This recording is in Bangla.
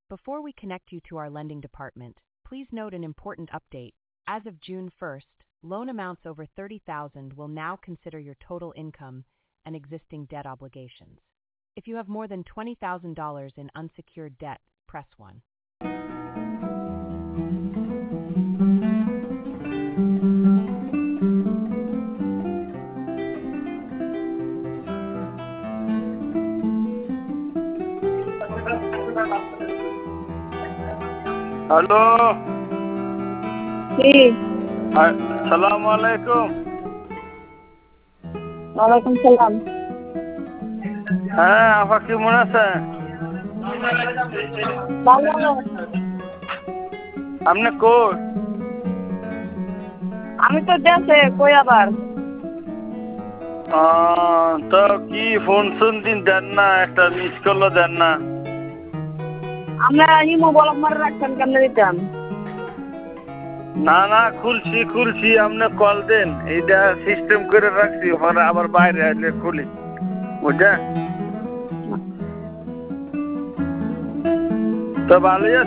Before we connect you to our lending department, please note an important update. As of June 1st, loan amounts over $30,000 will now consider your total income and existing debt obligations. If you have more than $20,000 in unsecured debt, press 1. Hello, জি, আসসালামু আলাইকুম। ওয়ালাইকুম সালাম। হ্যাঁ, আপা কেমন আছেন? ভালো। আপনি কই? আমি তো দেশে, কই আবার? তো কি ফোন দিন দেন না, একটা মিস কলও দেন না। আমরা ইমো বলক মারে রাখছেন কেমনে দিতাম? না খুলছি আপনি কল দেন, এইটা সিস্টেম করে রাখছি, পরে আবার বাইরে আসলে খুলি, বুঝছেন? তো ভালোই